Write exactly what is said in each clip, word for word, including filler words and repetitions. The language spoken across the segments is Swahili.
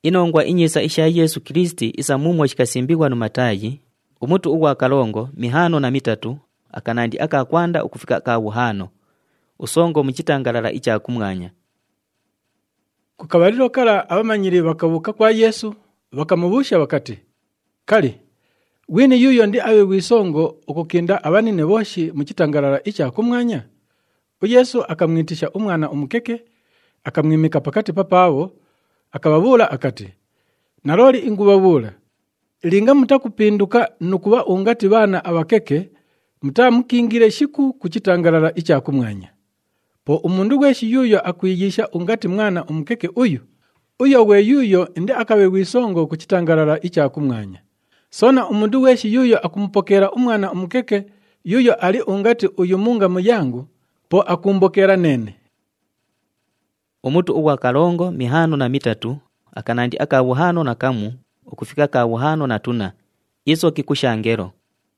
Inongwa inyisa isha Yesu Kristi isa mumwe chikasimbigwa nu Matayi, umutu uwa kalongo mihano na mitatu akanandi akakwanda ukufika ka wuhano usongo muchitangalala icha kumwanya. Kukabaliro kala abamanyiri bakabuka kwa Yesu bakamubusha bakati, kali wini yuyo ndi awe wisongo ukukinda abanine boshi muchitangalala icha kumwanya? Yesu akamwitisha umwana umukeke akamwimika pakati papawo akababula akati, naroli ingubabula linga mutakupinduka nukuba ungati bana abakeke mutamukingire shiku kuchitangalala icha kumwanya. Po umundu weshi yuyo akwigisha ungati mwana umukeke uyu uyo we yuyo ndi akawe wisongo kuchitangalala icha kumwanya. Sona umundu weshi yuyo akumpokera umwana umukeke yuyo ali ungati uyu munga muyangu po akumbokera nene. Umutu uwa kalongo mihano na mitatu akanandi aka wuhano na kamu ukufika ka wuhano na tuna iso kikushangero.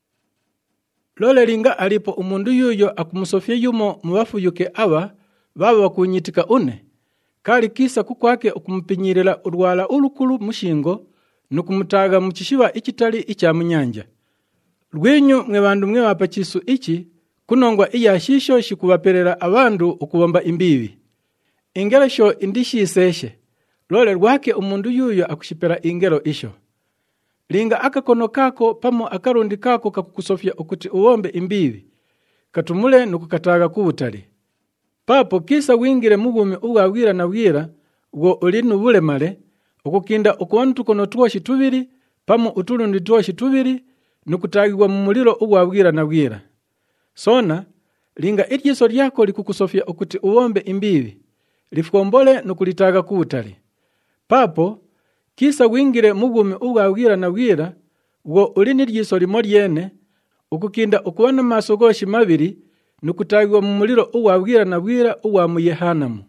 Lole linga alipo umundu yuyo akumusofye yumo mubafuyuke aba baba bakunyitika une kali kisa kukwake ukumpinyirira urwala ulukulu mushingo nukumutaga mukishiba ikitali icha munyanja. Rwenyu mwe bandu mwe bapachisu ichi kunongwa iya shisho shikubaperera abandu ukubomba imbibi. Ingero sho indishi iseshe. Lole rwake umundu yuyo akushipera ingero isho. Linga akakono kako pamo akarundi kako kakukusofya ukuti uwombe imbibi. Katumule nukukataga kubutali. Papo kisa wingire mugumi uwawira na wira ugo ulinu bule male ukukinda ukuwanu tukono tuoshi tubiri pamo utulundi tuoshi tubiri nukutagirwa mu muliro uwawira na wira. Sona linga itiso lyako likukusofya ukuti uwombe imbibi lifukombole nukulitaga kubutali. Papo kisa wingire mugumi uwawira na wira ugo ulini lyiso limo lyene ukukinda ukuwana masogoshi mabiri nukutagirwa mu muliro uwawira na wira uwa muyehanamu.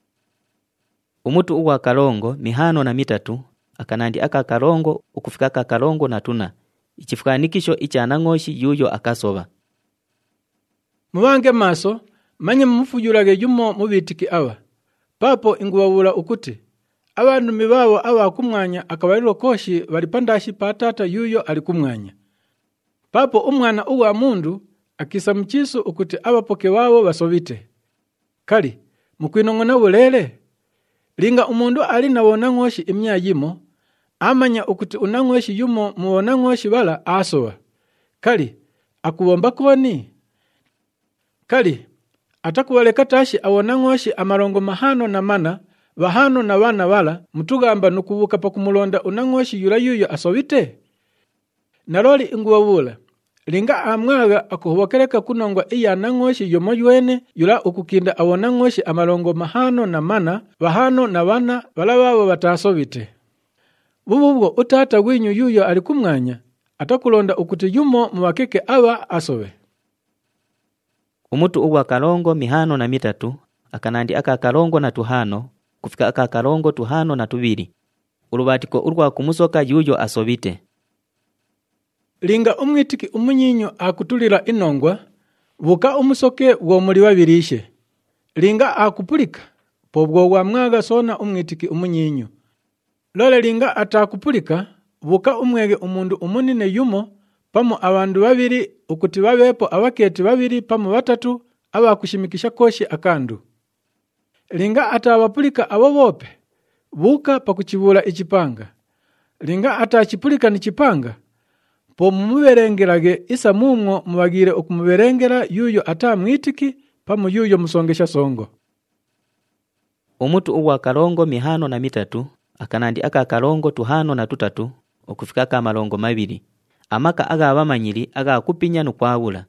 Umutu uwa kalongo mihano na mitatu akanandi aka kalongo ukufika ka kalongo na tuna ichifukanikisho icha nangoshi yuyo akasoba. Mubange maso manye mufujurage yumo mubitiki aba. Papo ingubabula ukuti abantu mibabo aba kumwanya akabaliro koshi balipandashi patata yuyo ali kumwanya. Papo umwana uwa mundu akisa mchisu ukuti abapoke wabo basobite. Kali mukwinongona bulele linga umundu ali nawona ngoshi imya yimo amanya ukuti unangoshi yumo muona ngoshi bala asowa. Kali akubomba koni? Kali atakubaleka tashi awona ngoshi amarongo mahano na mana bahano na bana bala mutugamba nukubuka pa kumulonda unangoshi yura yuyo asobite. Naroli ingubabula linga amwaga akuhokereka kunongwa iya nangoshi yomoywene yura ukukinda awona ngoshi amarongo mahano na mana bahano na bana bala babo batasobite. Bububwo utata winyu yuyo ali kumwanya atakulonda ukuti yumo mubakeke aba asobe. Umutu uwa kalongo mihano na mitatu akanandi aka kalongo na tuhano kufika aka kalongo tuhano na tubiri urubatiko urwa kumusoka yuyo asobite. Linga umwitiki umunyinyo akutulira inongwa buka umusoke wo muri babirishe. Linga akupulika pobwo wa mwaga sona umwitiki umunyinyo. Lole linga atakupulika buka umwege umundu umunine yumo pamo abandu babiri ukuti babepo abaketi babiri pamo batatu abakushimikisha koshi akandu. Linga atabapulika abo bope buka pakukibula ichipanga. Linga atachipulika ni chipanga po mumuberengerage isa mumwo mubagire okumuberengera yuyo atamwitiki pamo yuyo musongesha songo. Umutu uwa kalongo mihano na mitatu akanandi aka kalongo tuhano na tutatu okufika ka malongo mabiri amaka aga abamanyiri aga kupinya nukwabula.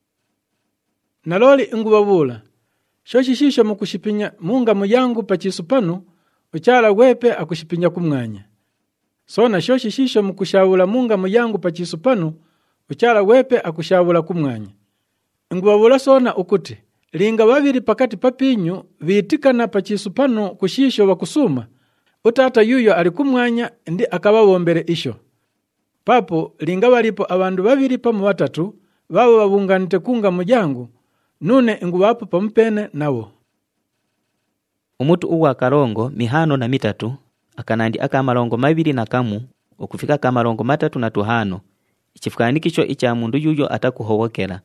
Naloli ingubabula shoshi shisho mukushipinya munga muyangu pachisupanu uchala wepe akushipinya kumwanya. Sona shoshi shisho mukushabula munga muyangu pachisupanu uchala wepe akushabula kumwanya. Ingubabula sona ukuti linga babiri pakati papinyu biitikana pachisupanu kushisho wakusuma utata yuyo ali kumwanya ndi akababombere isho. Papo linga balipo abandu babiri pamo batatu babo babunganite kunga mujangu nune ingubapo pampene nawo. Umutu uwa kalongo mihano na mitatu akanandi akamalongo mabiri na kamu okufika akamalongo matatu na tuhano ichifukanikisho icha mundu yuyo atakuhowokela.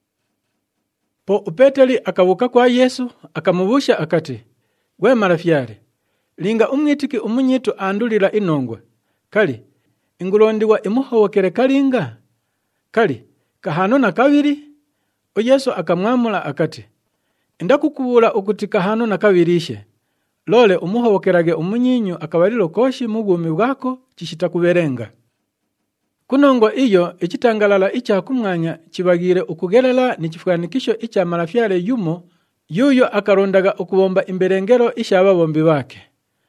Po upeteli akabuka kwa Yesu akamubusha akati, "We marafyale, linga umwitiki umunyitu andulira inongwe, kali ingulondiwa imuhowokele kalinga? Kali kahano na kabiri?" O Yesu akamwamula akati, "Indakukubula ukuti kahano na kabirishe, lole umuhowokelage umunyinyu akabalilo koshi mubwumi bwako chishita kuberenga." Kunongo iyo ichitangalala icha kumwanya chibagire ukugelela ni chifukanikisho icha marafyale yumo yuyo akarondaga ukubomba imberengero isha ababombi bake.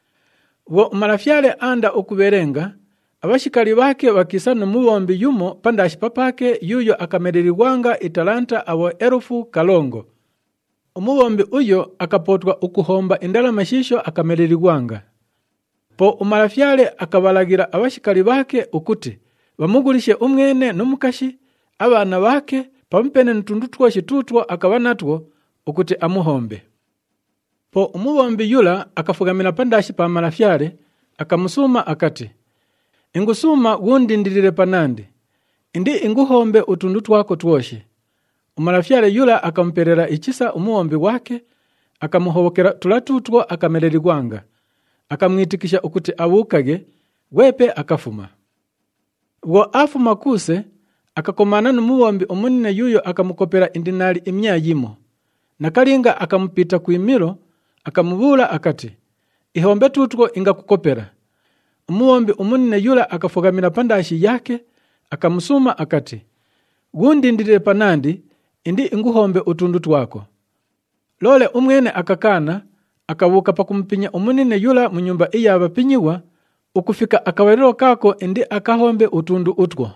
Wo marafyale anda ukuberenga, abashikali bake bakisa numubombi yumo pandashi papake yuyo akamereriwanga italanta abo erufu kalongo. Umubombi uyo akapotwa ukuhomba indala mashisho akamereriwanga. Po umarafyale akabalagira abashikali bake ukuti bamugulishe umwene n'umukashi abana bake pampene ntundu twoshi tutwo akabanatwo ukuti amuhombe. Po umubombi yula akafugamira pandashi pa marafyale akamusuma akati, "Ingusuma wundindirire panandi, indi inguhombe utundu twako twoshi." Umarafyale yula akamperera ichisa umuhombi wake akamuhobokera tulatutwo akamereriwanga, akamwitikisha ukuti abukage wepe akafuma. Wo afuma kuse akakomana n'umuwombi omunene yuyo akamukopera indinali imya yimo, nakalinga akamupita kuimiro akamubula akati, "Ihombe tutwo inga kukopera." Umuwombi omunene yula akafugamira pandashi yake akamusuma akati, "Wundindirire panandi indi inguhombe utundu twako." Lole umwene akakana akabuka pakumpinya omunene yula mu nyumba iya abapinyiwa ukufika akabariro kako indi akahombe utundu utwo.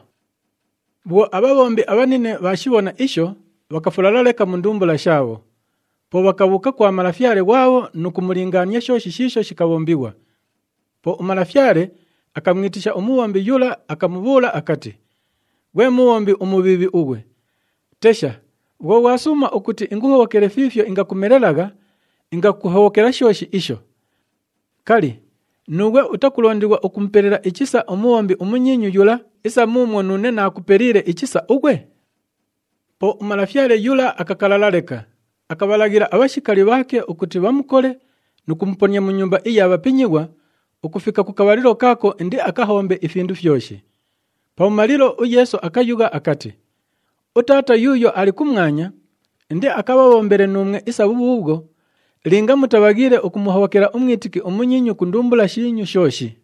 Bwo ababombi abanine bashibona isho bakafulaleka mu ndumbula shabo. Po bakabuka kwa marafyale wao nukumulinganya sho shishisho shikabombiwa. Po umarafyale akamwitisha umuwombi yula akamubula akati, "We muwombi umubibi uwe, tesha wo wasuma ukuti inguhowokele fifyo ingakumerelaga ingakuhowokela shoshi isho. Kali nuwe utakulondiwa ukumperera ichisa umuwombi umunyinyu yula isa mumwo nune na akuperire ichisa ugwe?" Po umarafyale yula akakalalaleka akabalagira abashikali bake ukuti bamukole nukumponya mu nyumba iya abapinyiwa ukufika kukabaliro kako indi akahombe ifindu fyoshi. Pa umaliro Yesu akayuga akati, "Utata yuyo ali kumwanya indi akababombere numwe isa bububwo linga mutabagire ukumuhowokera umwitiki umunyinyu kundumbula shinyu shoshi."